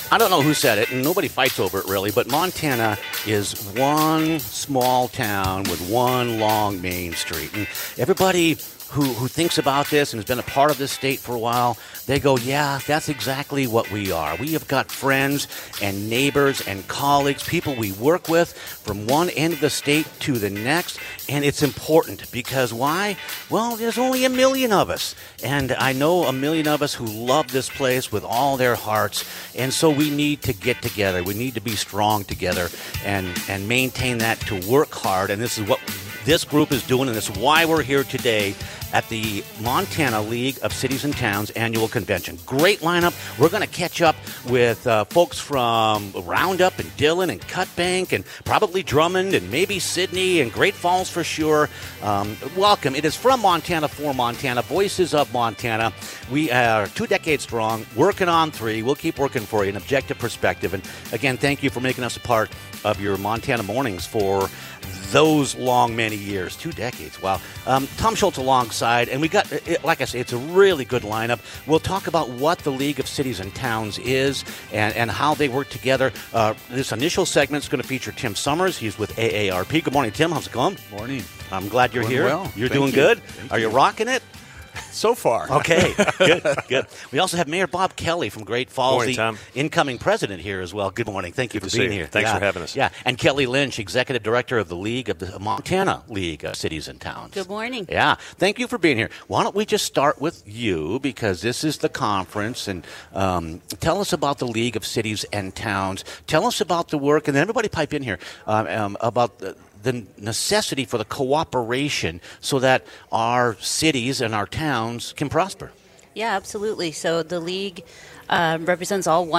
I don't know who said it, and nobody fights over it really, but Montana is one small town with one long main street. And everybody who thinks about this and has been a part of this state for a while, they go, yeah, that's exactly what we are. We have got friends and neighbors and colleagues, people we work with from one end of the state to the next, and it's important because why? Well, there's only 1 million of us, and I know 1 million of us who love this place with all their hearts, and so we need to get together. We need to be strong together and maintain that, to work hard, and this is what this group is doing, and that's why we're here today at the Montana League of Cities and Towns annual convention. Great lineup. We're going to catch up with folks from Roundup and Dillon and Cutbank and probably Drummond and maybe Sydney and Great Falls for sure. Welcome. It is from Montana for Montana, Voices of Montana. We are 2 decades strong, working on 3. We'll keep working for you, an objective perspective. And again, thank you for making us a part of your Montana mornings for those long, many years, 2 decades. Wow. Tom Schultz alongside, and we got, like I say, it's a really good lineup. We'll talk about what the League of Cities and Towns is and how they work together. This initial segment is going to feature Tim Summers. He's with AARP. Good morning, Tim. How's it going? Morning. I'm glad you're here. Well. You're doing good? Are you rocking it? So far. Okay, good. We also have Mayor Bob Kelly from Great Falls, Morning, the Tom. Incoming president here as well. Good morning. Thank you for being here. Thanks for having us. Yeah, and Kelly Lynch, executive director of the League of the Montana League of Cities and Towns. Good morning. Yeah, thank you for being here. Why don't we just start with you, because this is the conference, and tell us about the League of Cities and Towns. Tell us about the work, and then everybody pipe in here about the necessity for the cooperation so that our cities and our towns can prosper. Yeah, absolutely. So the League represents all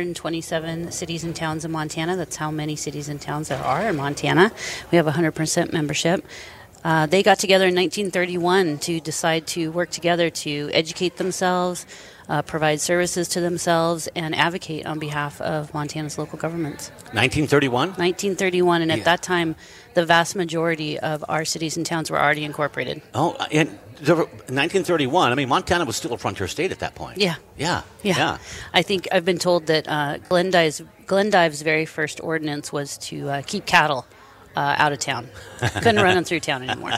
127 cities and towns in Montana. That's how many cities and towns there are in Montana. We have 100% membership. They got together in 1931 to decide to work together to educate themselves, provide services to themselves, and advocate on behalf of Montana's local governments. 1931? 1931, and at that time, the vast majority of our cities and towns were already incorporated. Oh, and 1931, I mean, Montana was still a frontier state at that point. Yeah. Yeah. I think I've been told that Glendive's very first ordinance was to keep cattle out of town. Couldn't run them through town anymore.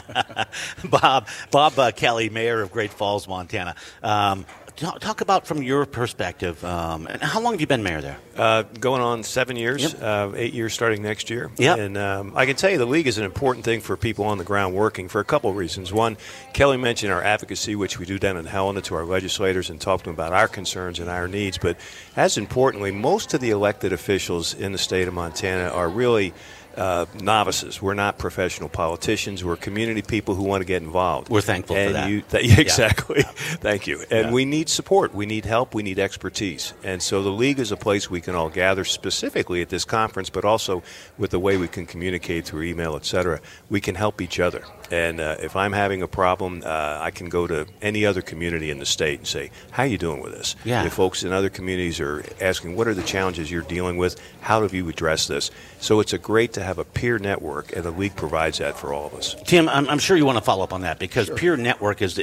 Bob Kelly, mayor of Great Falls, Montana. Talk about from your perspective, and how long have you been mayor there? Going on 7 years, Yep. 8 years starting next year. Yep. And I can tell you the League is an important thing for people on the ground working for a couple of reasons. One, Kelly mentioned our advocacy, which we do down in Helena to our legislators and talk to them about our concerns and our needs. But as importantly, most of the elected officials in the state of Montana are really novices. We're not professional politicians. We're community people who want to get involved. We're thankful for that. Exactly. Yeah. Thank you. And we need support. We need help. We need expertise. And so the League is a place we can all gather specifically at this conference, but also with the way we can communicate through email, et cetera. We can help each other. And if I'm having a problem, I can go to any other community in the state and say, how are you doing with this? Yeah. If folks in other communities are asking, what are the challenges you're dealing with? How have you addressed this? So it's great to have a peer network, and the League provides that for all of us. Tim, I'm sure you want to follow up on that, because peer network is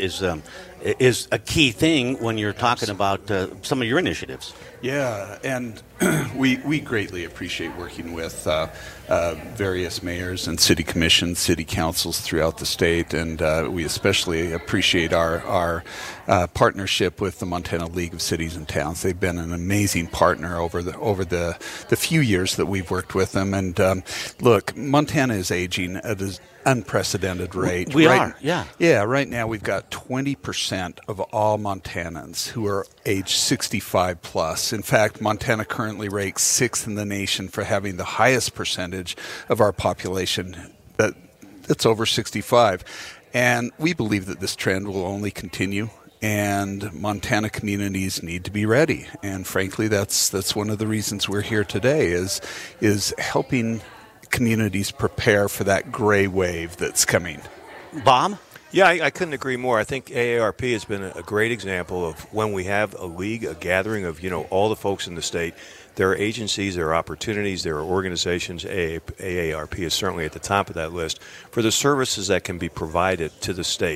a key thing when you're talking about some of your initiatives. Yeah, and we greatly appreciate working with various mayors and city commissions, city councils throughout the state, and we especially appreciate our partnership with the Montana League of Cities and Towns. They've been an amazing partner over the few years that we've worked with them. And look, Montana is aging at an unprecedented rate. We are. Yeah, right now we've got 20% of all Montanans who are age 65 plus. In fact, Montana currently ranks 6th in the nation for having the highest percentage of our population that's over 65. And we believe that this trend will only continue, and Montana communities need to be ready. And frankly, that's one of the reasons we're here today is helping communities prepare for that gray wave that's coming. Bob? Yeah, I couldn't agree more. I think AARP has been a great example of when we have a league, a gathering of, all the folks in the state. There are agencies, there are opportunities, there are organizations. AARP is certainly at the top of that list for the services that can be provided to the state.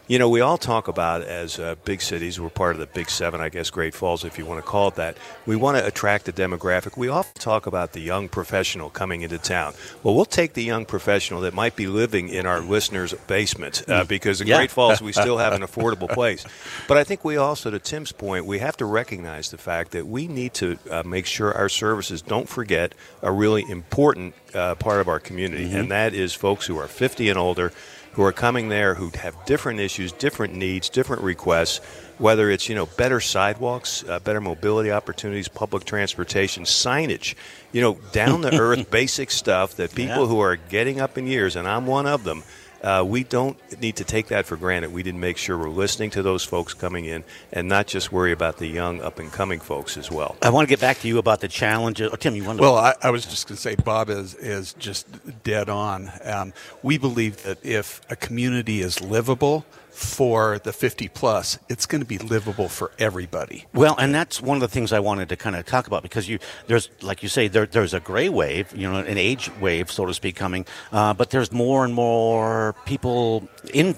We all talk about as big cities, we're part of the Big Seven, I guess, Great Falls, if you want to call it that. We want to attract a demographic. We often talk about the young professional coming into town. Well, we'll take the young professional that might be living in our listeners' basement because in Great Falls we still have an affordable place. But I think we also, to Tim's point, we have to recognize the fact that we need to make sure our services don't forget a really important part of our community, and that is folks who are 50 and older, who are coming there, who have different issues, different needs, different requests, whether it's, better sidewalks, better mobility opportunities, public transportation, signage, down-to-earth basic stuff that people who are getting up in years, and I'm one of them, we don't need to take that for granted. We need to make sure we're listening to those folks coming in and not just worry about the young up-and-coming folks as well. I want to get back to you about the challenges. Oh, Tim, you want to... Well, I was just going to say Bob is just dead on. We believe that if a community is livable for the 50-plus, it's going to be livable for everybody. Well, and that's one of the things I wanted to kind of talk about because there's, like you say, there's a gray wave, an age wave, so to speak, coming, but there's more and more people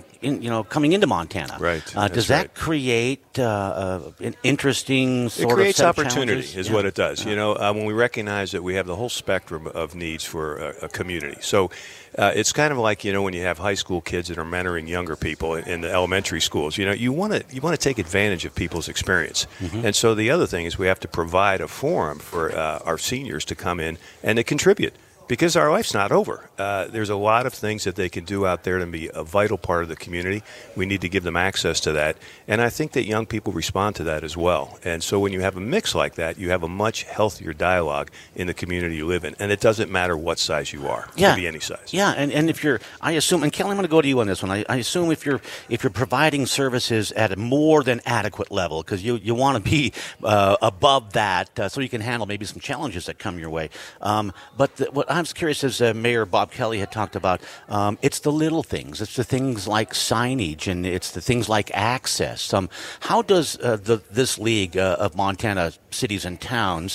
coming into Montana. Right. Does that create an interesting sort of It creates set of opportunity, challenges? is what it does. When we recognize that we have the whole spectrum of needs for a community. So it's kind of like, when you have high school kids that are mentoring younger people in the elementary schools. You want to take advantage of people's experience. And so the other thing is we have to provide a forum for our seniors to come in and to contribute. Because our life's not over. There's a lot of things that they can do out there to be a vital part of the community. We need to give them access to that. And I think that young people respond to that as well. And so when you have a mix like that, you have a much healthier dialogue in the community you live in. And it doesn't matter what size you are. It can be any size. Yeah, and if I assume, and Kelly, I'm going to go to you on this one. I assume if you're providing services at a more than adequate level, because you want to be above that so you can handle maybe some challenges that come your way. But what I'm curious, as Mayor Bob Kelly had talked about, it's the little things. It's the things like signage, and it's the things like access. How does this League of Montana Cities and Towns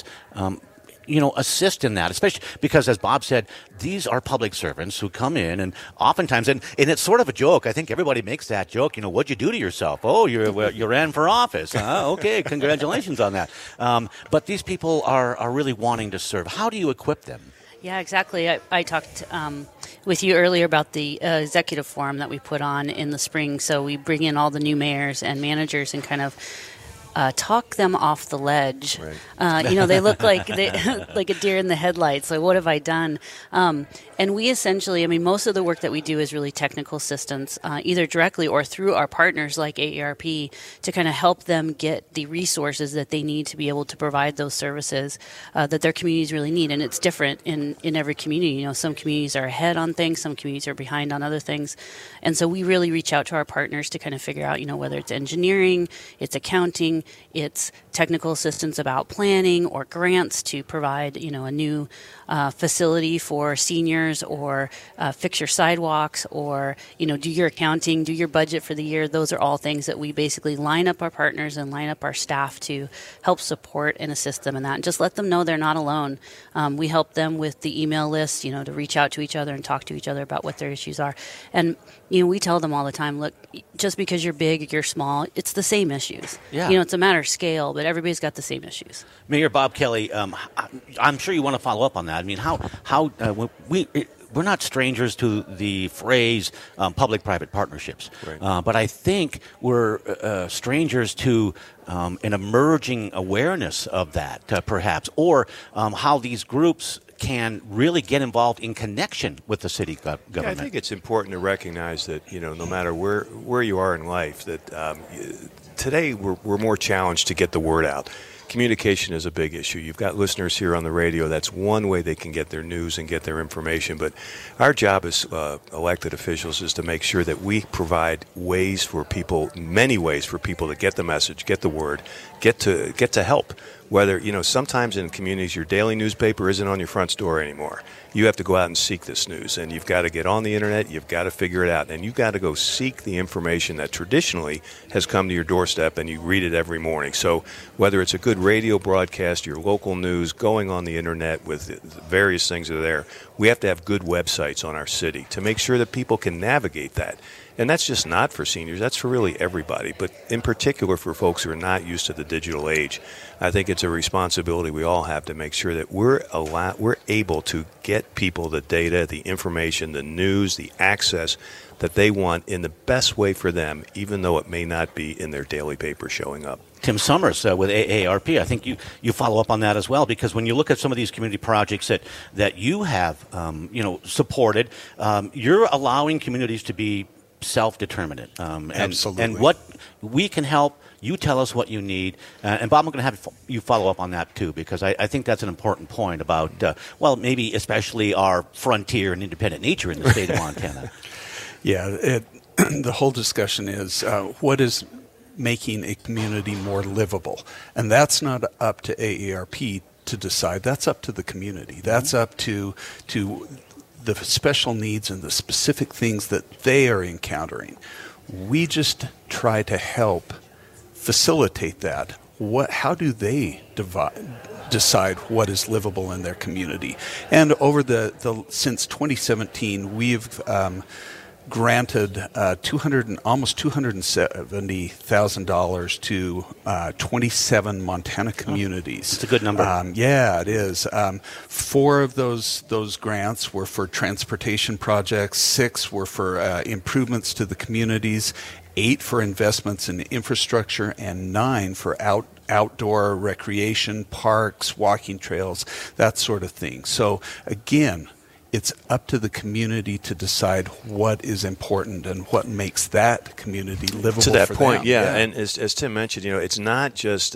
assist in that, especially because, as Bob said, these are public servants who come in and oftentimes, and it's sort of a joke. I think everybody makes that joke. What'd you do to yourself? Oh, you ran for office. Okay, congratulations on that. But these people are really wanting to serve. How do you equip them? Yeah, exactly. I talked with you earlier about the executive forum that we put on in the spring. So we bring in all the new mayors and managers and kind of talk them off the ledge. Right. They look like like a deer in the headlights. Like, what have I done? And we essentially, most of the work that we do is really technical assistance, either directly or through our partners like AARP, to kind of help them get the resources that they need to be able to provide those services that their communities really need. And it's different in every community. Some communities are ahead on things, some communities are behind on other things. And so we really reach out to our partners to kind of figure out, whether it's engineering, it's accounting, it's technical assistance about planning or grants to provide, a new facility for seniors, or fix your sidewalks, or do your accounting, do your budget for the year. Those are all things that we basically line up our partners and line up our staff to help support and assist them in that, and just let them know they're not alone. We help them with the email list, to reach out to each other and talk to each other about what their issues are. And we tell them all the time, look, just because you're big, you're small, it's the same issues. Yeah. It's a matter of scale, but everybody's got the same issues. Mayor Bob Kelly, I'm sure you want to follow up on that. We're not strangers to the phrase public-private partnerships, right. But I think we're strangers to an emerging awareness of that, perhaps, or how these groups can really get involved in connection with the city government. Yeah, I think it's important to recognize that, no matter where you are in life, that today we're more challenged to get the word out. Communication is a big issue. You've got listeners here on the radio. That's one way they can get their news and get their information. But our job as elected officials is to make sure that we provide many ways for people to get the message, get the word, get to help. Whether, sometimes in communities your daily newspaper isn't on your front door anymore. You have to go out and seek this news, and you've got to get on the internet, you've got to figure it out, and you've got to go seek the information that traditionally has come to your doorstep, and you read it every morning. So whether it's a good radio broadcast, your local news, going on the internet with the various things that are there, we have to have good websites on our city to make sure that people can navigate that. And that's just not for seniors. That's for really everybody. But in particular for folks who are not used to the digital age, I think it's a responsibility we all have to make sure that we're able to get people the data, the information, the news, the access that they want in the best way for them, even though it may not be in their daily paper showing up. Tim Summers with AARP, I think you follow up on that as well, because when you look at some of these community projects that you have supported, you're allowing communities to be self-determinant. Absolutely. And what we can help, you tell us what you need. And Bob, I'm going to have you follow up on that too, because I think that's an important point about, maybe especially our frontier and independent nature in the state of Montana. Yeah, the whole discussion is what is making a community more livable. And that's not up to AARP to decide. That's up to the community. That's up to the special needs and the specific things that they are encountering. We just try to help facilitate that. How do they decide what is livable in their community? And over since 2017, we've granted almost $270,000 to 27 Montana communities. It's a good number. Yeah, it is. 4 of those grants were for transportation projects. 6 were for improvements to the communities. 8 for investments in infrastructure, and 9 for outdoor recreation, parks, walking trails, that sort of thing. So again, it's up to the community to decide what is important and what makes that community livable. To that for point, them. yeah. And as Tim mentioned, it's not just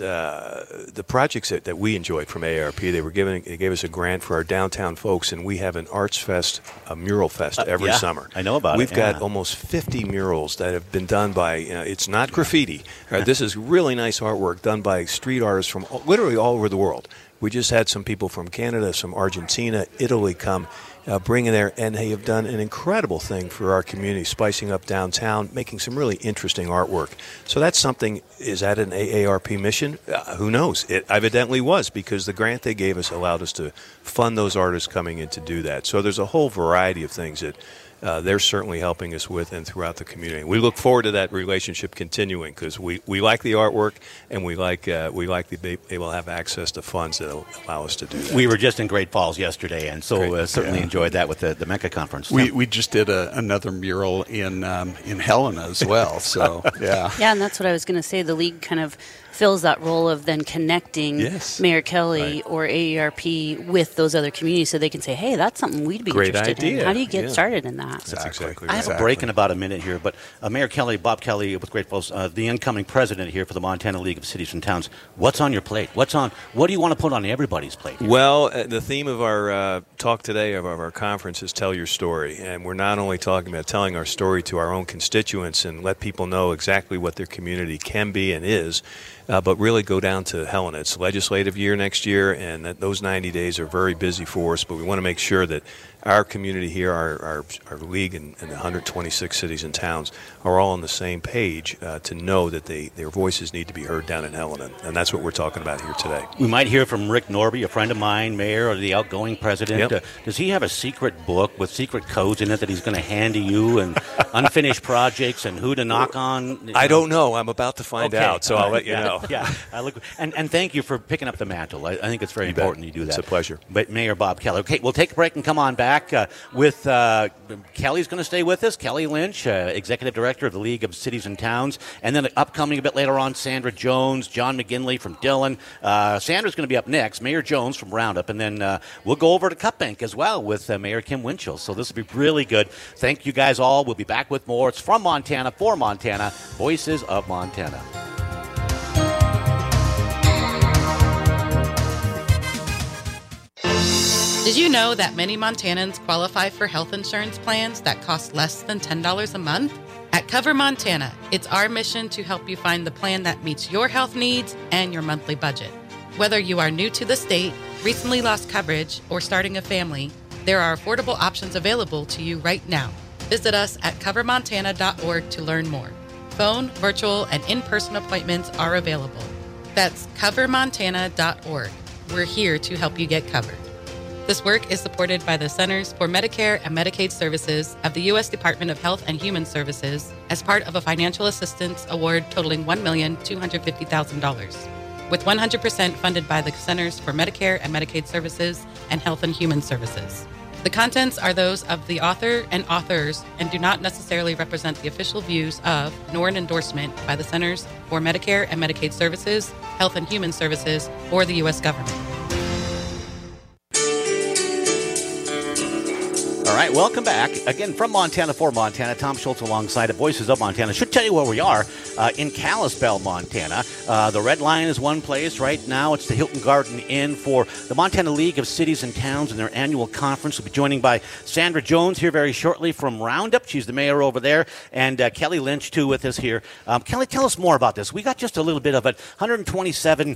the projects that we enjoyed from AARP. They gave us a grant for our downtown folks, and we have an Arts Fest, a mural fest every summer. I know about it. We've got almost 50 murals that have been done by. It's not graffiti. This is really nice artwork done by street artists from literally all over the world. We just had some people from Canada, some Argentina, Italy come. Bring in there, and they have done an incredible thing for our community, spicing up downtown, making some really interesting artwork. So that's something, is that an AARP mission? Who knows? It evidently was, because the grant they gave us allowed us to fund those artists coming in to do that. So there's a whole variety of things that they're certainly helping us with and throughout the community. We look forward to that relationship continuing, because we like the artwork, and we like to be able to have access to funds that will allow us to do that. We were just in Great Falls yesterday, and so certainly enjoyed that with the Mecca conference. We just did another mural in Helena as well. So yeah. Yeah, and that's what I was going to say. The league kind of fills that role of then connecting Mayor Kelly or AARP with those other communities, so they can say, hey, that's something we'd be interested in. How do you get started in that? That's exactly right. I have a break in about a minute here, but Mayor Kelly, Bob Kelly with Great Falls, the incoming president here for the Montana League of Cities and Towns. What's on your plate? What do you want to put on everybody's plate here? Well, the theme of our talk today, of our conference, is Tell Your Story. And we're not only talking about telling our story to our own constituents and let people know exactly what their community can be and is, but really go down to Helena. It's legislative year next year, and those 90 days are very busy for us, but we want to make sure that our community here, our league and the 126 cities and towns are all on the same page to know that their voices need to be heard down in Helena, and that's what we're talking about here today. We might hear from Rick Norby, a friend of mine, mayor, or the outgoing president. Yep. Does he have a secret book with secret codes in it that he's going to hand to you, and unfinished projects and who to knock on? I don't know. I'm about to find out, so I'll let you know. Yeah, and thank you for picking up the mantle. I think it's very important you do that. It's a pleasure. But Mayor Bob Kelly. Okay, we'll take a break and come on back with Kelly's going to stay with us. Kelly Lynch, Executive Director of the League of Cities and Towns. And then upcoming a bit later on, Sandra Jones, John McGinley from Dillon. Sandra's going to be up next, Mayor Jones from Roundup. And then we'll go over to Cup Bank as well with Mayor Kim Winchell. So this will be really good. Thank you guys all. We'll be back with more. It's from Montana, for Montana, Voices of Montana. Did you know that many Montanans qualify for health insurance plans that cost less than $10 a month? At Cover Montana, it's our mission to help you find the plan that meets your health needs and your monthly budget. Whether you are new to the state, recently lost coverage, or starting a family, there are affordable options available to you right now. Visit us at covermontana.org to learn more. Phone, virtual, and in-person appointments are available. That's covermontana.org. We're here to help you get covered. This work is supported by the Centers for Medicare and Medicaid Services of the U.S. Department of Health and Human Services as part of a financial assistance award totaling $1,250,000, with 100% funded by the Centers for Medicare and Medicaid Services and Health and Human Services. The contents are those of the author and authors and do not necessarily represent the official views of, nor an endorsement by the Centers for Medicare and Medicaid Services, Health and Human Services, or the U.S. government. All right, welcome back. Again, from Montana for Montana, Tom Schultz alongside of Voices of Montana. Should tell you where we are in Kalispell, Montana. The Red Lion is one place. Right now, it's the Hilton Garden Inn for the Montana League of Cities and Towns and their annual conference. We'll be joining by Sandra Jones here very shortly from Roundup. She's the mayor over there. And Kelly Lynch, too, with us here. Kelly, tell us more about this. We got just a little bit of it. 127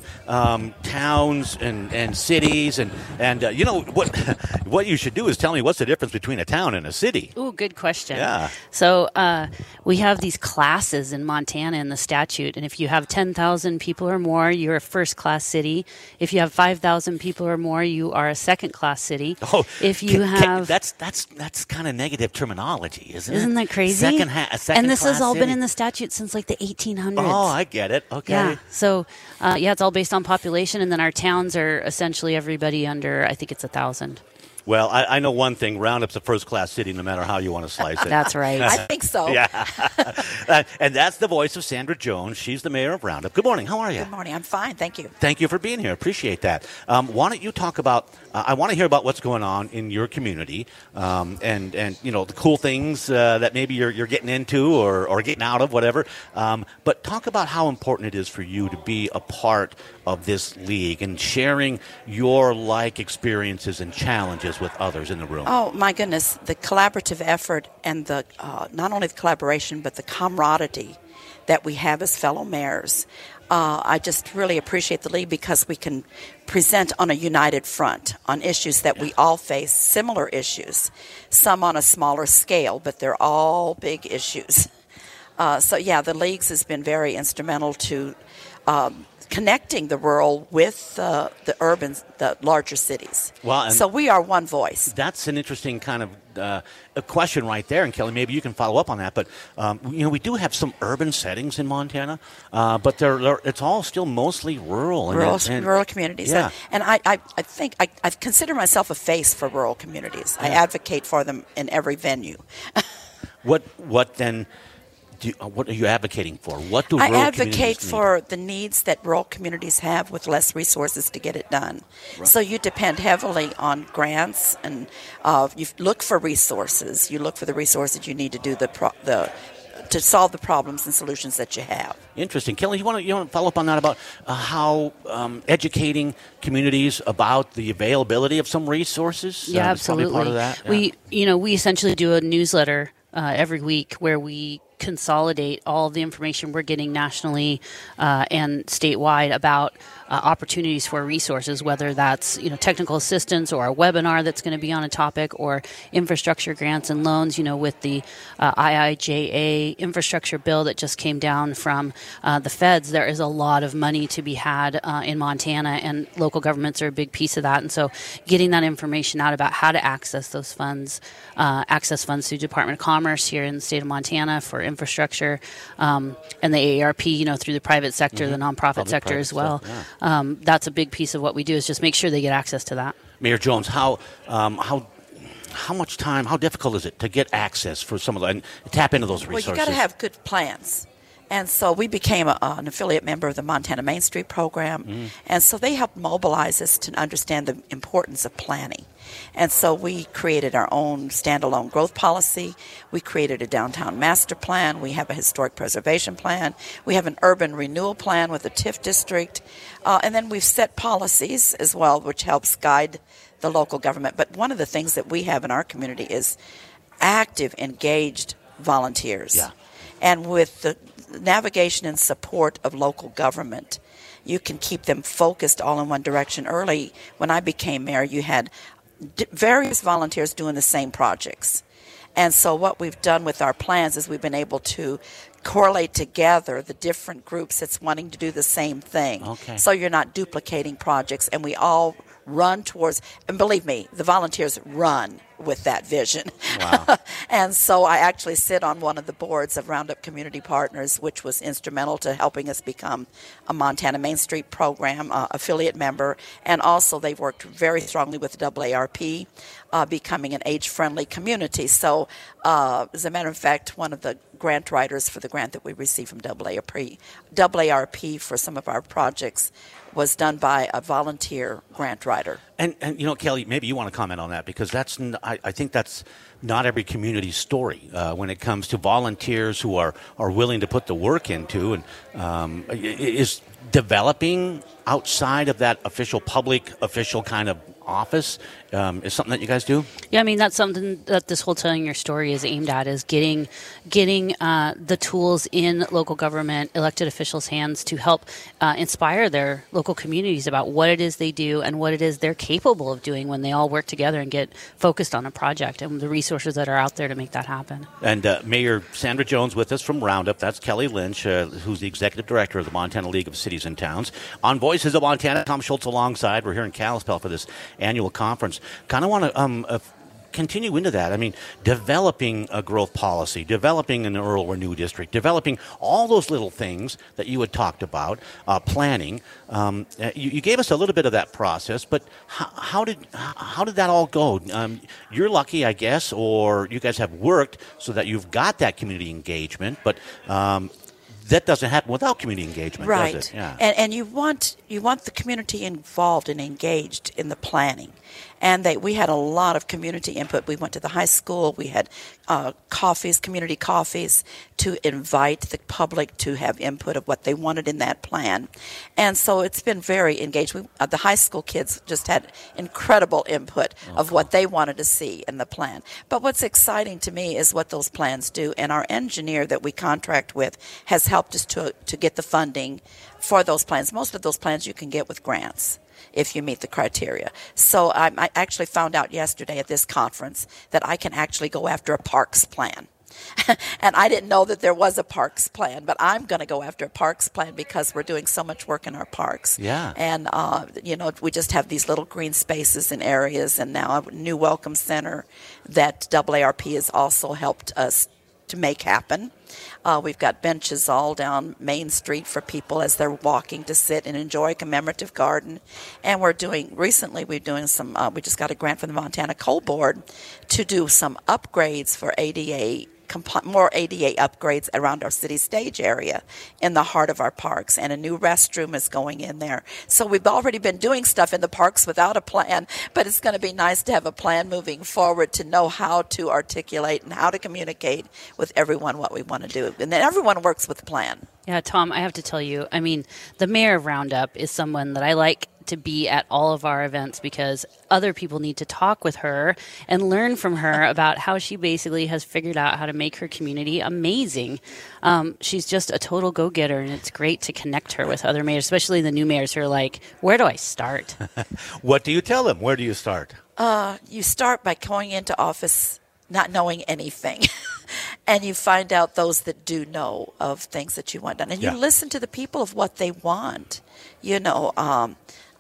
towns and cities. And you know, what you should do is tell me what's the difference between a town and a city. Ooh, good question. Yeah. So we have these classes in Montana in the statute, and if you have 10,000 people or more, you're a first-class city. If you have 5,000 people or more, you are a second-class city. Oh, if you have that's kind of negative terminology, isn't it? Isn't that crazy? Second and this has all city. been in the statute since like the 1800s. Oh, I get it. Okay. Yeah. So it's all based on population, and then our towns are essentially everybody under, I think it's 1,000. Well, I know one thing. Roundup's a first-class city, no matter how you want to slice it. That's right. I think so. Yeah. And that's the voice of Sandra Jones. She's the mayor of Roundup. Good morning. How are you? Good morning. I'm fine. Thank you. Thank you for being here. Appreciate that. Why don't you talk about, I want to hear about what's going on in your community and you know, the cool things that maybe you're getting into or getting out of, whatever. But talk about how important it is for you to be a part of this league and sharing your experiences and challenges with others in the room. Oh, my goodness. The collaborative effort and the not only the collaboration, but the camaraderie that we have as fellow mayors. I just really appreciate the league because we can present on a united front on issues that we all face, similar issues, some on a smaller scale, but they're all big issues. The leagues has been very instrumental to connecting the rural with the urban, the larger cities. Well, so we are one voice. That's an interesting kind of a question right there, and Kelly, maybe you can follow up on that. But we do have some urban settings in Montana, but it's all still mostly rural. Rural communities. Yeah. And I think I consider myself a face for rural communities. Yeah. I advocate for them in every venue. What then? What are you advocating for? What do I rural advocate communities for the needs that rural communities have with less resources to get it done. Right. So you depend heavily on grants, and you look for resources. You look for the resources you need to do to solve the problems and solutions that you have. Interesting. Kelly, you want to follow up on that about how educating communities about the availability of some resources? Yeah, absolutely. Part of that. Yeah. We essentially do a newsletter every week where we consolidate all of the information we're getting nationally and statewide about opportunities for resources, whether that's technical assistance or a webinar that's going to be on a topic, or infrastructure grants and loans. With the IIJA infrastructure bill that just came down from the feds, there is a lot of money to be had in Montana, and local governments are a big piece of that. And so getting that information out about how to access those funds, through Department of Commerce here in the state of Montana for infrastructure, and the AARP, through the private sector, the nonprofit sector as well. Stuff, yeah. That's a big piece of what we do, is just make sure they get access to that. Mayor Jones, how much time, how difficult is it to get access for some of the, and tap into those resources? Well, you got to have good plans. And so we became an affiliate member of the Montana Main Street program. And so they helped mobilize us to understand the importance of planning. And so we created our own standalone growth policy. We created a downtown master plan. We have a historic preservation plan. We have an urban renewal plan with the TIF district. And then we've set policies as well, which helps guide the local government. But one of the things that we have in our community is active, engaged volunteers. Yeah. And with the navigation and support of local government, you can keep them focused all in one direction. Early, when I became mayor, you had various volunteers doing the same projects. And so what we've done with our plans is we've been able to correlate together the different groups that's wanting to do the same thing. Okay. So you're not duplicating projects, and we all run towards, and believe me, the volunteers run with that vision. Wow. And so I actually sit on one of the boards of Roundup Community Partners, which was instrumental to helping us become a Montana Main Street program affiliate member. And also they've worked very strongly with AARP, becoming an age-friendly community. So as a matter of fact, one of the grant writers for the grant that we received from AARP for some of our projects was done by a volunteer grant writer. And Kelly, maybe you want to comment on that, because I think that's not every community's story when it comes to volunteers who are willing to put the work into, and is developing outside of that official kind of office is something that you guys do? Yeah, I mean, that's something that this whole Telling Your Story is aimed at, is getting the tools in local government, elected officials' hands to help inspire their local communities about what it is they do and what it is they're capable of doing when they all work together and get focused on a project, and the resources that are out there to make that happen. And Mayor Sandra Jones with us from Roundup. That's Kelly Lynch, who's the executive director of the Montana League of Cities and Towns. On Voices of Montana, Tom Schultz alongside. We're here in Kalispell for this annual conference. Kind of want to continue into that. I mean, developing a growth policy, developing an Earl Renew district, developing all those little things that you had talked about, planning. You gave us a little bit of that process, but how did that all go? You're lucky, I guess, or you guys have worked so that you've got that community engagement, but that doesn't happen without community engagement, right. does it? Yeah. And you want the community involved and engaged in the planning. And we had a lot of community input. We went to the high school. We had community coffees, to invite the public to have input of what they wanted in that plan. And so it's been very engaged. The high school kids just had incredible input of what they wanted to see in the plan. But what's exciting to me is what those plans do. And our engineer that we contract with has helped us to get the funding for those plans. Most of those plans you can get with grants if you meet the criteria. So I actually found out yesterday at this conference that I can actually go after a parks plan. And I didn't know that there was a parks plan, but I'm going to go after a parks plan because we're doing so much work in our parks. Yeah. And, we just have these little green spaces and areas, and now a new welcome center that AARP has also helped us to make happen. We've got benches all down Main Street for people as they're walking to sit and enjoy a commemorative garden. And we just got a grant from the Montana Coal Board to do some upgrades for more ADA upgrades around our city stage area in the heart of our parks, and a new restroom is going in there. So we've already been doing stuff in the parks without a plan, but it's going to be nice to have a plan moving forward to know how to articulate and how to communicate with everyone what we want to do. And then everyone works with the plan. Yeah, Tom, I have to tell you, I mean, the mayor of Roundup is someone that I like to be at all of our events, because other people need to talk with her and learn from her about how she basically has figured out how to make her community amazing. She's just a total go-getter, and it's great to connect her with other mayors, especially the new mayors who are like, where do I start? What do you tell them? Where do you start? You start by going into office not knowing anything. And you find out those that do know of things that you want done. And you listen to the people of what they want. I'm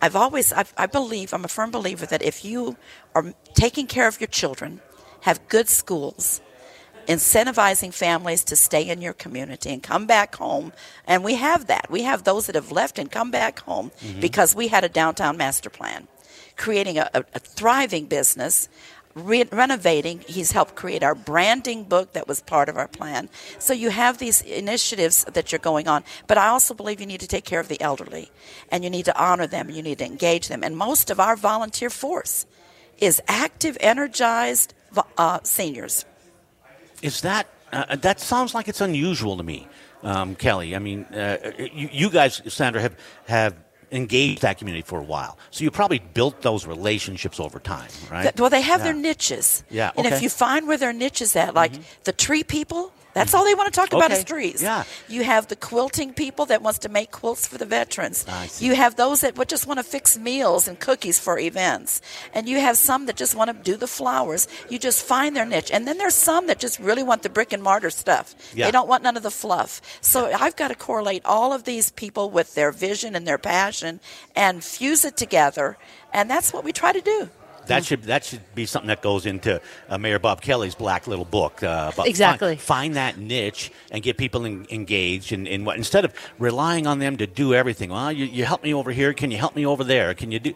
a firm believer that if you are taking care of your children, have good schools, incentivizing families to stay in your community and come back home, and we have that. We have those that have left and come back home because we had a downtown master plan, creating a thriving business, renovating. He's helped create our branding book that was part of our plan. So you have these initiatives that you're going on, but I also believe you need to take care of the elderly, and you need to honor them, and you need to engage them. And most of our volunteer force is active, energized seniors. Is that that sounds like it's unusual to me, Kelly? I mean, you guys, Sandra, have engaged that community for a while, so you probably built those relationships over time, right? Well, they have their niches. Yeah, okay. And if you find where their niche is at, like the tree people, That's all they want to talk about Okay. is trees. Yeah. You have the quilting people that wants to make quilts for the veterans. I see. You have those that would just want to fix meals and cookies for events. And you have some that just want to do the flowers. You just find their niche. And then there's some that just really want the brick and mortar stuff. Yeah. They don't want none of the fluff. So I've got to correlate all of these people with their vision and their passion and fuse it together. And that's what we try to do. That should be something that goes into Mayor Bob Kelly's black little book. About Exactly. Find that niche and get people engaged in what, instead of relying on them to do everything. Well, you help me over here. Can you help me over there? Can you do?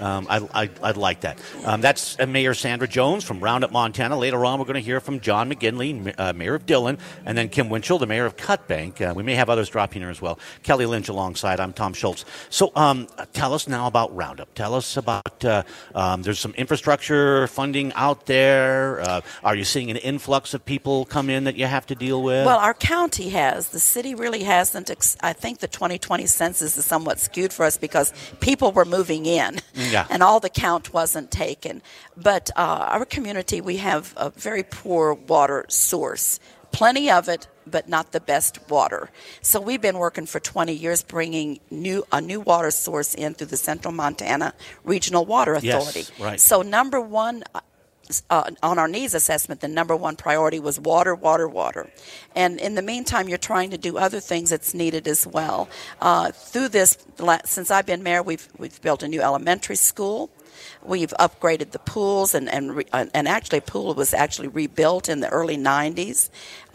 I'd like that. That's Mayor Sandra Jones from Roundup, Montana. Later on, we're going to hear from John McGinley, Mayor of Dillon, and then Kim Winchell, the Mayor of Cutbank. We may have others drop in here as well. Kelly Lynch alongside. I'm Tom Schultz. So tell us now about Roundup. Tell us about there's some infrastructure funding out there. Are you seeing an influx of people come in that you have to deal with? Well, our county has. The city really hasn't. I think the 2020 census is somewhat skewed for us because people were moving in, and all the count wasn't taken. But our community, we have a very poor water source. Plenty of it, but not the best water. So we've been working for 20 years bringing a new water source in through the Central Montana Regional Water Authority. Yes, right. So number one, on our needs assessment, the number one priority was water, water, water. And in the meantime, you're trying to do other things that's needed as well. Through this, since I've been mayor, we've built a new elementary school. We've upgraded the pools, and actually, a pool was actually rebuilt in the early 90s.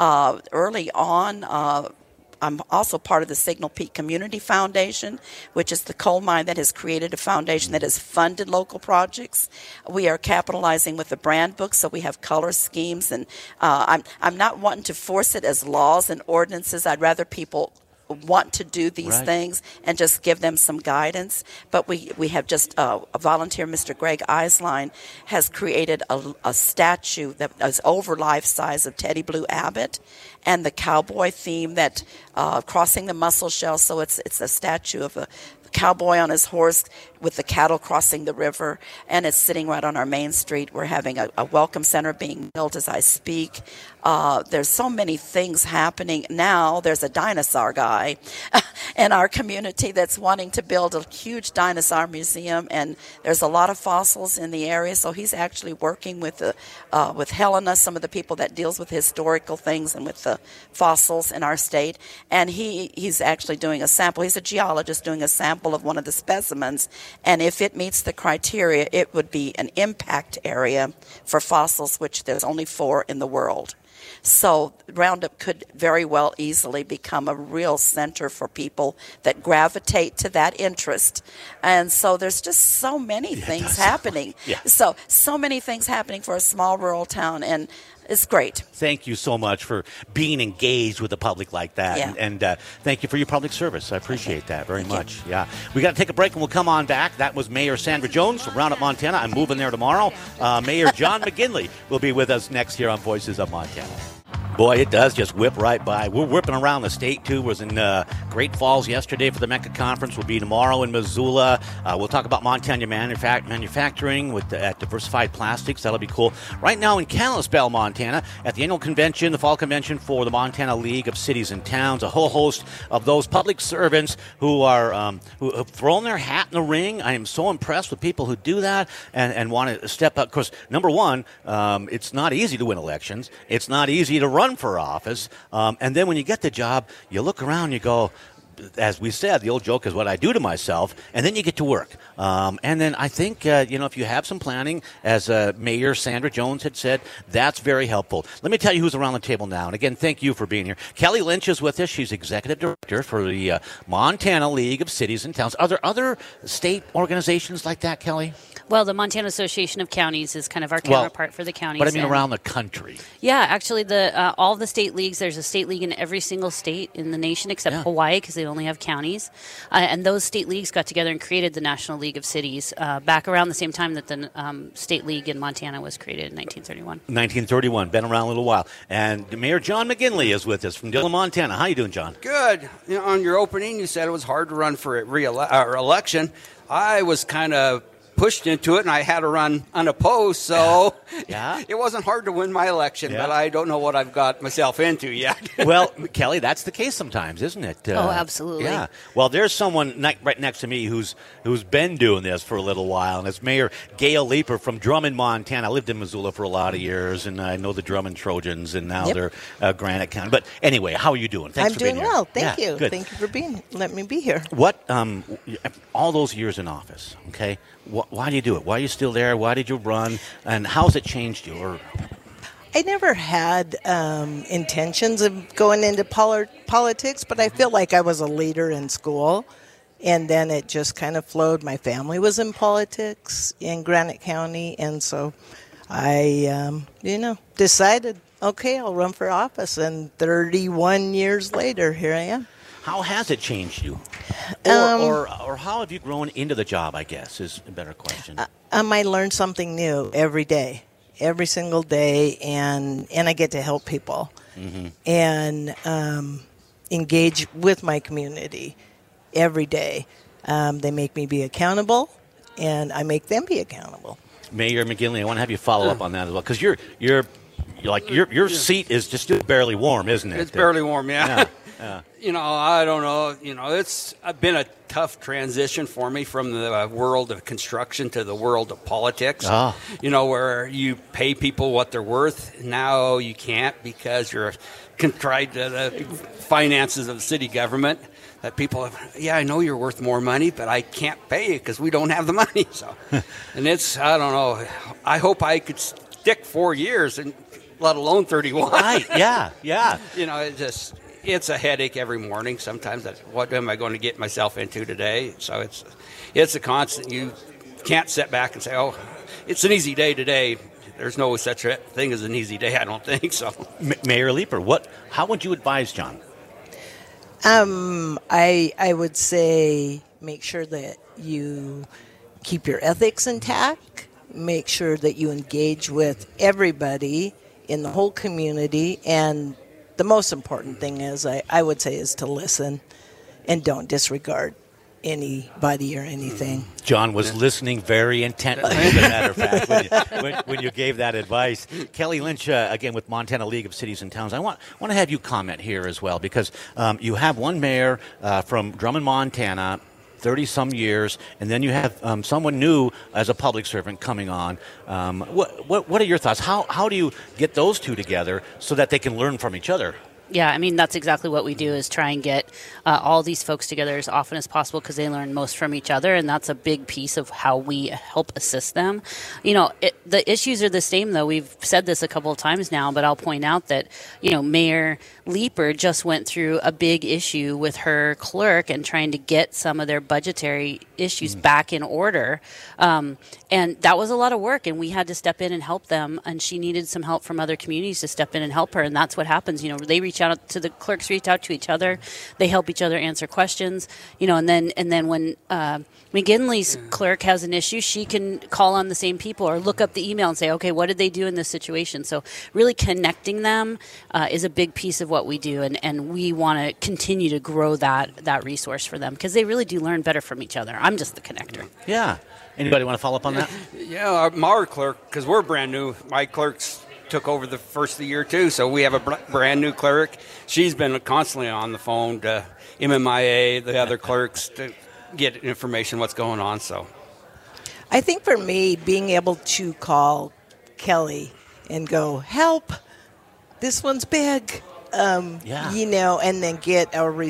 Early on, I'm also part of the Signal Peak Community Foundation, which is the coal mine that has created a foundation that has funded local projects. We are capitalizing with the brand book, so we have color schemes, and I'm not wanting to force it as laws and ordinances. I'd rather people want to do these things and just give them some guidance. But we have just a volunteer, Mr. Greg Eislein, has created a statue that is over life size of Teddy Blue Abbott and the cowboy theme that crossing the Muscle Shell. So it's a statue of a cowboy on his horse with the cattle crossing the river, and it's sitting right on our main street. We're having a welcome center being built as I speak. There's so many things happening now. There's a dinosaur guy in our community that's wanting to build a huge dinosaur museum, and there's a lot of fossils in the area. So he's actually working with Helena, some of the people that deals with historical things and with the fossils in our state. And he's actually doing a sample. He's a geologist doing a sample of one of the specimens. And if it meets the criteria, it would be an impact area for fossils, which there's only 4 in the world. So Roundup could very well easily become a real center for people that gravitate to that interest. And so there's just so many things happening. So many things happening for a small rural town, and it's great. Thank you so much for being engaged with the public like that. Yeah. And thank you for your public service. I appreciate that very much. Yeah. We got to take a break and we'll come on back. That was Mayor Sandra Jones from Roundup, Montana. I'm moving there tomorrow. Mayor John McGinley will be with us next here on Voices of Montana. Boy, it does just whip right by. We're whipping around the state, too. Was in Great Falls yesterday for the Mecca Conference. We'll be tomorrow in Missoula. We'll talk about Montana manufacturing at Diversified Plastics. That'll be cool. Right now in Kalispell, Montana, at the annual convention, the fall convention for the Montana League of Cities and Towns, a whole host of those public servants who are who have thrown their hat in the ring. I am so impressed with people who do that and want to step up. Of course, number one, it's not easy to win elections. It's not easy to run for office, and then when you get the job, you look around, you go, as we said, the old joke is what I do to myself, and then you get to work. And then I think, if you have some planning, as Mayor Sandra Jones had said, that's very helpful. Let me tell you who's around the table now. And again, thank you for being here. Kelly Lynch is with us. She's Executive Director for the Montana League of Cities and Towns. Are there other state organizations like that, Kelly? Well, the Montana Association of Counties is kind of our counterpart for the counties. But I mean around the country. Yeah, actually, all the state leagues, there's a state league in every single state in the nation except Hawaii, because they only have counties. And those state leagues got together and created the National League of Cities back around the same time that the state league in Montana was created in 1931. 1931, been around a little while. And Mayor John McGinley is with us from Dillon, Montana. How you doing, John? Good. On your opening, you said it was hard to run for election. I was kind of pushed into it, and I had to run unopposed, so Yeah. it wasn't hard to win my election, Yeah. but I don't know what I've got myself into yet. Well, Kelly, that's the case sometimes, isn't it? Absolutely. Yeah. Well, there's someone right next to me who's been doing this for a little while, and it's Mayor Gail Leeper from Drummond, Montana. I lived in Missoula for a lot of years, and I know the Drummond Trojans, and now they're Granite County. But anyway, how are you doing? Thanks I'm for being doing here. well. Thank Yeah, you. good. Thank you for letting me be here. What, all those years in office, okay, why do you do it? Why are you still there? Why did you run? And how has it changed you? Or I never had intentions of going into politics, but I feel like I was a leader in school, and then it just kind of flowed. My family was in politics in Granite County, and so I, decided, okay, I'll run for office, and 31 years later, here I am. how has it changed you? Or how have you grown into the job, I guess, is a better question. I learn something new every day, every single day, and I get to help people and engage with my community every day. They make me be accountable, and I make them be accountable. Mayor McGinley, I want to have you follow up on that as well, because your seat is just still barely warm, isn't it? It's barely warm, yeah. Yeah. I don't know. It's been a tough transition for me from the world of construction to the world of politics. Ah. Where you pay people what they're worth. Now you can't because you're contrite to the finances of the city government. That people I know you're worth more money, but I can't pay you because we don't have the money. So, and I don't know. I hope I could stick 4 years, and let alone 31. Right, yeah. It's a headache every morning. Sometimes what am I going to get myself into today? So it's a constant. You can't sit back and say, oh, it's an easy day today. There's no such a thing as an easy day, I don't think so. Mayor Leeper, how would you advise John? I would say make sure that you keep your ethics intact, make sure that you engage with everybody in the whole community, and the most important thing is, I would say, is to listen and don't disregard anybody or anything. John was listening very intently, as a matter of fact, when you gave that advice. Kelly Lynch, again, with Montana League of Cities and Towns. I want to have you comment here as well, because you have one mayor from Drummond, Montana, 30-some years, and then you have someone new as a public servant coming on. What are your thoughts? How do you get those two together so that they can learn from each other? Yeah, I mean, that's exactly what we do, is try and get all these folks together as often as possible, because they learn most from each other, and that's a big piece of how we help assist them. The issues are the same, though. We've said this a couple of times now, but I'll point out that, Mayor Leeper just went through a big issue with her clerk and trying to get some of their budgetary issues back in order. And that was a lot of work, and we had to step in and help them, and she needed some help from other communities to step in and help her, and that's what happens. They reach out to the clerks, reach out to each other, they help each other answer questions, and then when McGinley's clerk has an issue, she can call on the same people or look up the email and say, okay, what did they do in this situation? So really connecting them is a big piece of what we do, and we want to continue to grow that resource for them, because they really do learn better from each other. I'm just the connector. Yeah. Anybody want to follow up on that? Yeah, our clerk, because we're brand new, my clerks took over the first of the year too, so we have a brand new clerk. She's been constantly on the phone to MMIA, the other clerks, to get information what's going on. So I think for me, being able to call Kelly and go, help, this one's big, and then get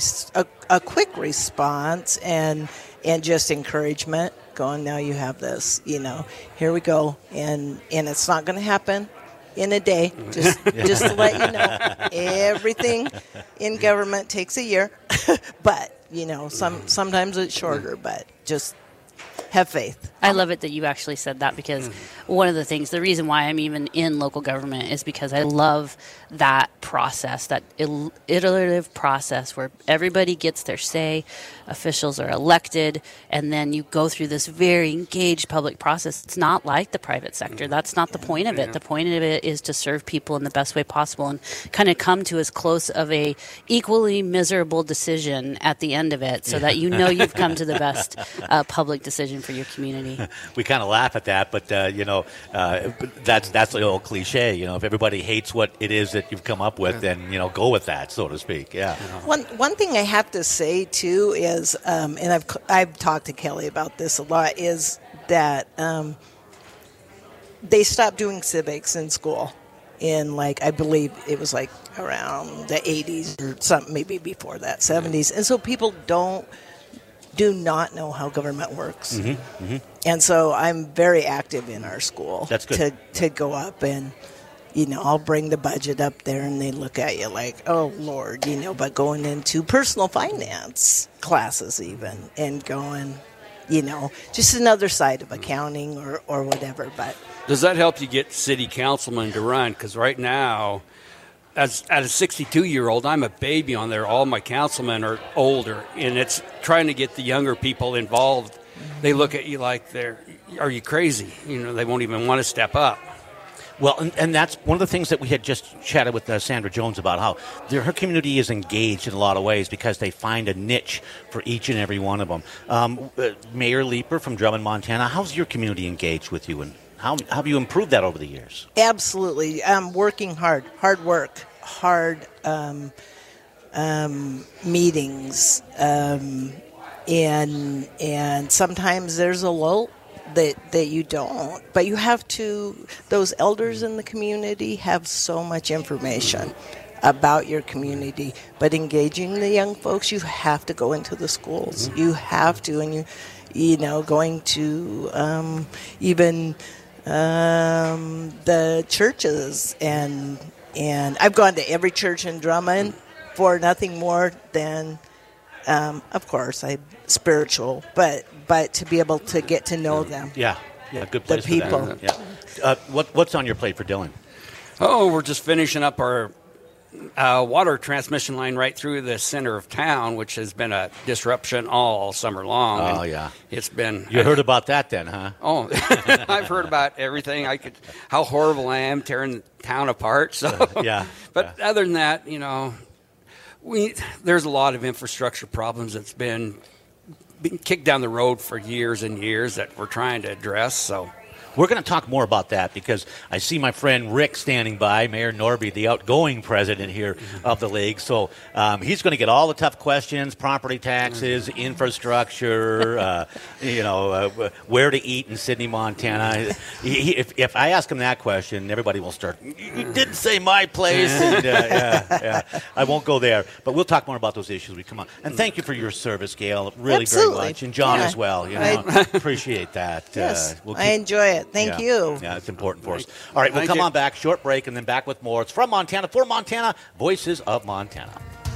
a quick response and just encouragement, going, now you have this, here we go, and it's not going to happen in a day, just to let you know. Everything in government takes a year, but sometimes it's shorter, but just have faith. I love it that you actually said that, because one of the reason why I'm even in local government is because I love that process, that iterative process where everybody gets their say, officials are elected, and then you go through this very engaged public process. It's not like the private sector. That's not the point of it. The point of it is to serve people in the best way possible and kind of come to as close of a equally miserable decision at the end of it so that you know you've come to the best public decision for your community. We kind of laugh at that, but that's the old cliche. If everybody hates what it is that you've come up with, then go with that, so to speak. Yeah. One thing I have to say too is, and I've talked to Kelly about this a lot, is that they stopped doing civics in school in I believe it was around the 80s or something, maybe before that, 70s, and so people do not know how government works. Mm-hmm, mm-hmm. And so I'm very active in our school. That's good. To go up and, I'll bring the budget up there and they look at you like, oh, Lord, but going into personal finance classes even and going, just another side of accounting or whatever. But does that help you get city councilmen to run? Because right now, as a 62-year-old, I'm a baby on there. All my councilmen are older, and it's trying to get the younger people involved. They look at you like are you crazy? They won't even want to step up. Well, and that's one of the things that we had just chatted with Sandra Jones about, how her community is engaged in a lot of ways because they find a niche for each and every one of them. Mayor Leeper from Drummond, Montana, how's your community engaged with you, and how have you improved that over the years? Absolutely. Working hard work, hard meetings, and sometimes there's a lull that you don't, but you have to. Those elders in the community have so much information about your community, but engaging the young folks, you have to go into the schools. Mm-hmm. You have to, and going to even the churches, and I've gone to every church in Drummond for nothing more than, of course, I'm spiritual, but to be able to get to know them. Yeah, good place the people. For that. Yeah. What's on your plate for Dylan? Oh, we're just finishing up our water transmission line right through the center of town, which has been a disruption all summer long. Oh, yeah. It's been... You heard about that then, huh? Oh, I've heard about everything. How horrible I am tearing town apart. So, yeah. But other than that, there's a lot of infrastructure problems that's been kicked down the road for years and years that we're trying to address, so... We're going to talk more about that because I see my friend Rick standing by, Mayor Norby, the outgoing president here of the league. So he's going to get all the tough questions, property taxes, infrastructure, where to eat in Sidney, Montana. If I ask him that question, everybody will start, you didn't say my place. And, I won't go there. But we'll talk more about those issues as we come on. And thank you for your service, Gail, really Absolutely. Very much. And John as well. Appreciate that. Yes, I enjoy it. Thank you. Yeah, it's important for us. All right, we'll come on back. Short break, and then back with more. It's from Montana, for Montana, Voices of Montana.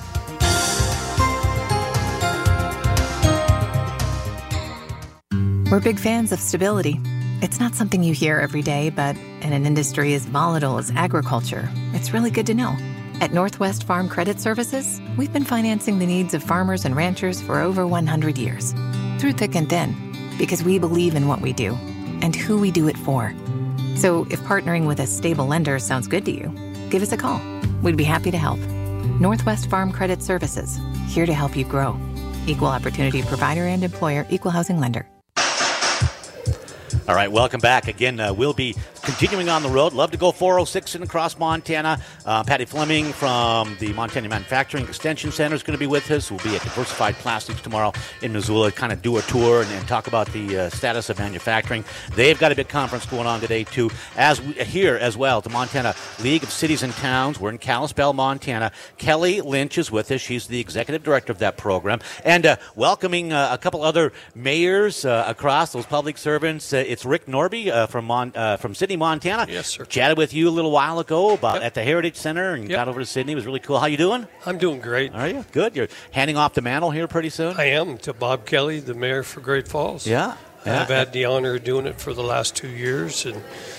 We're big fans of stability. It's not something you hear every day, but in an industry as volatile as agriculture, it's really good to know. At Northwest Farm Credit Services, we've been financing the needs of farmers and ranchers for over 100 years, through thick and thin, because we believe in what we do and who we do it for. So if partnering with a stable lender sounds good to you, give us a call. We'd be happy to help. Northwest Farm Credit Services, here to help you grow. Equal opportunity provider and employer, equal housing lender. All right, welcome back. Again, we'll be continuing on the road. Love to go 406 and across Montana. Patty Fleming from the Montana Manufacturing Extension Center is going to be with us. We'll be at Diversified Plastics tomorrow in Missoula, kind of do a tour and talk about the status of manufacturing. They've got a big conference going on today, too, here as well, the Montana League of Cities and Towns. We're in Kalispell, Montana. Kelly Lynch is with us. She's the executive director of that program. And welcoming a couple other mayors across, those public servants. It's Rick Norby from Sidney, Montana. Yes, sir. Chatted with you a little while ago about at the Heritage Center and got over to Sidney. It was really cool. How you doing? I'm doing great. Are you? Good. You're handing off the mantle here pretty soon? I am, to Bob Kelly, the mayor for Great Falls. Yeah. I've had the honor of doing it for the last 2 years, and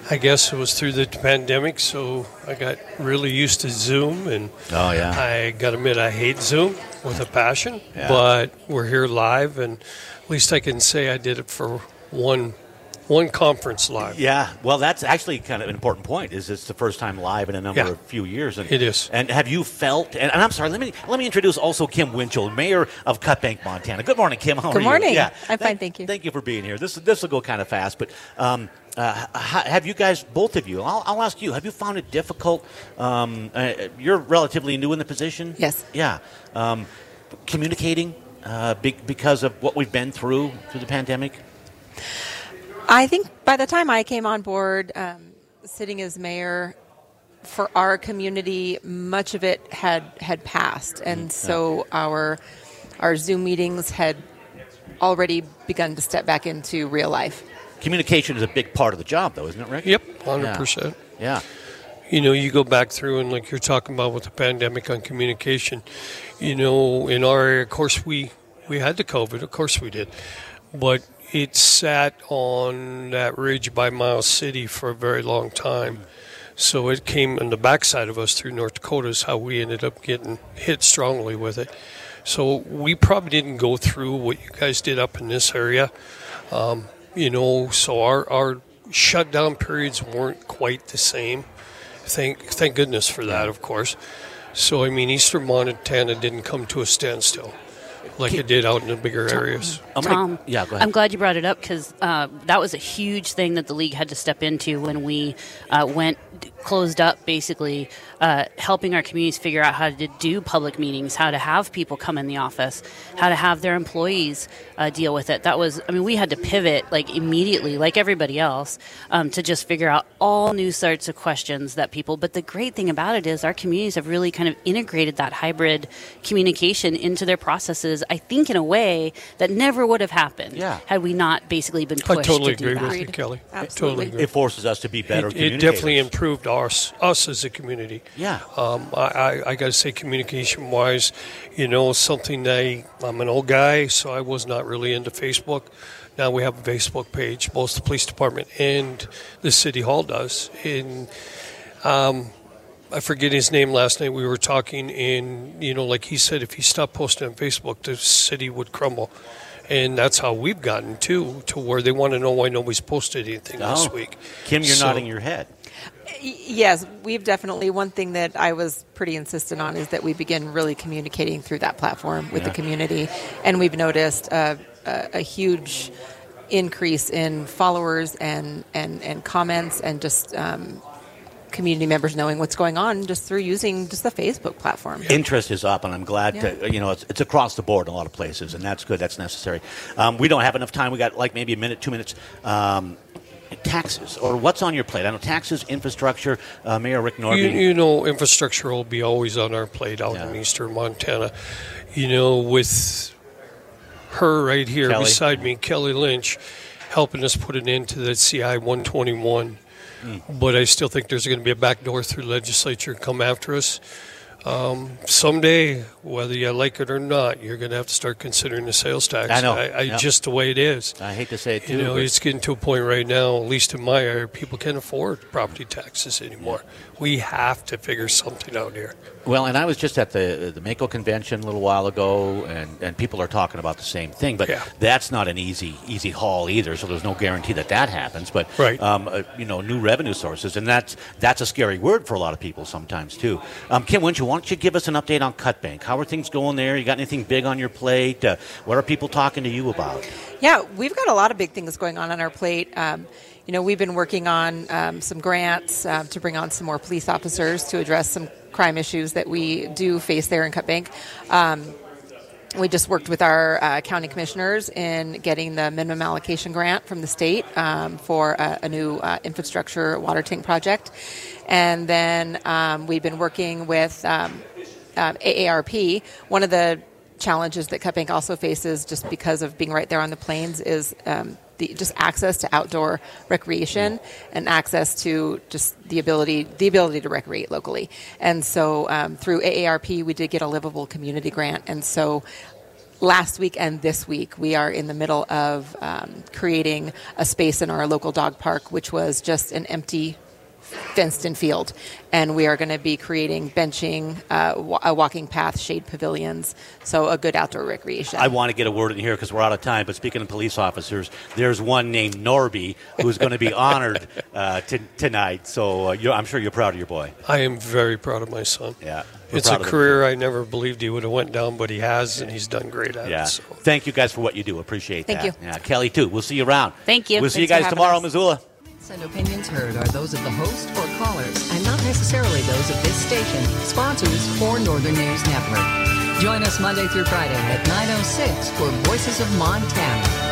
I guess it was through the pandemic, so I got really used to Zoom, and I got to admit I hate Zoom with a passion, but we're here live, and at least I can say I did it for one conference live. Yeah, well, that's actually kind of an important point. Is it's the first time live in a few years? And, it is. And have you felt? And I'm sorry. Let me introduce also Kim Winchell, Mayor of Cut Bank, Montana. Good morning, Kim. How are you? Good morning. Yeah, I'm fine, thank you. Thank you for being here. This will go kind of fast, but have you guys, both of you? I'll ask you. Have you found it difficult? You're relatively new in the position. Yes. Yeah. Communicating because of what we've been through the pandemic. I think by the time I came on board, sitting as mayor for our community, much of it had passed, and so our Zoom meetings had already begun to step back into real life. Communication is a big part of the job, though, isn't it, Rick? Yep, 100%. Yeah. You go back through, and like you're talking about with the pandemic on communication, in our area, of course, we had the COVID, of course we did, but it sat on that ridge by Miles City for a very long time. So it came on the backside of us through North Dakota is how we ended up getting hit strongly with it. So we probably didn't go through what you guys did up in this area. So our shutdown periods weren't quite the same. Thank goodness for that, of course. So, Eastern Montana didn't come to a standstill like it did out in the bigger areas. Tom, go ahead. I'm glad you brought it up because that was a huge thing that the league had to step into when we closed up, basically helping our communities figure out how to do public meetings, how to have people come in the office, how to have their employees deal with it. That was, we had to pivot immediately, like everybody else, to just figure out all new sorts of questions that people. But the great thing about it is our communities have really kind of integrated that hybrid communication into their processes. I think in a way that never would have happened had we not basically been pushed I totally to do agree that. with you, Kelly. Absolutely. I totally agree. It forces us to be better It communicators. definitely improved us as a community. Yeah. I got to say, communication-wise, something I'm an old guy, so I was not really into Facebook. Now we have a Facebook page, both the police department and the city hall does. And I forget his name last night. We were talking, and like he said, if he stopped posting on Facebook, the city would crumble. And that's how we've gotten to where they want to know why nobody's posted anything this week. Kim, you're nodding your head. Yes, we've definitely. One thing that I was pretty insistent on is that we begin really communicating through that platform with the community. And we've noticed a huge increase in followers and comments and just community members knowing what's going on just through using just the Facebook platform. Interest is up, and I'm glad it's across the board in a lot of places, and that's good. That's necessary. We don't have enough time. We got maybe a minute, 2 minutes. Taxes, or what's on your plate? I know taxes, infrastructure. Mayor Rick Norby. Infrastructure will be always on our plate out in Eastern Montana. With her right here beside me, Kelly Lynch, helping us put an end to the CI 121. But I still think there's going to be a back door through legislature come after us. Someday, whether you like it or not, you're going to have to start considering the sales tax. I know. Just the way it is. I hate to say it, too. It's getting to a point right now, at least in my area, people can't afford property taxes anymore. We have to figure something out here. Well, and I was just at the Mako convention a little while ago, and people are talking about the same thing. But that's not an easy haul either, so there's no guarantee that happens. But, new revenue sources, and that's a scary word for a lot of people sometimes, too. Kim Winchell, why don't you give us an update on Cut Bank? How are things going there? You got anything big on your plate? What are people talking to you about? Yeah, we've got a lot of big things going on our plate. We've been working on some grants to bring on some more police officers to address some crime issues that we do face there in Cut Bank. We just worked with our county commissioners in getting the minimum allocation grant from the state for a new infrastructure water tank project. And then we've been working with AARP. One of the challenges that Cut Bank also faces, just because of being right there on the plains, is just access to outdoor recreation and access to just the ability to recreate locally. And so through AARP, we did get a livable community grant. And so last week and this week, we are in the middle of creating a space in our local dog park, which was just an empty fenced-in field, and we are going to be creating benching, a walking path, shade pavilions, so a good outdoor recreation. I want to get a word in here because we're out of time, but speaking of police officers, there's one named Norby who's going to be honored tonight, so I'm sure you're proud of your boy. I am very proud of my son. Yeah. It's a career I never believed he would have went down, but he has, and he's done great at it. So. Thank you guys for what you do. Appreciate that. Thank you. Yeah, Kelly, too. We'll see you around. Thank you. We'll see you guys tomorrow, Missoula. And opinions heard are those of the host or callers and not necessarily those of this station, sponsors, or Northern News Network. Join us Monday through Friday at 9:06 for Voices of Montana.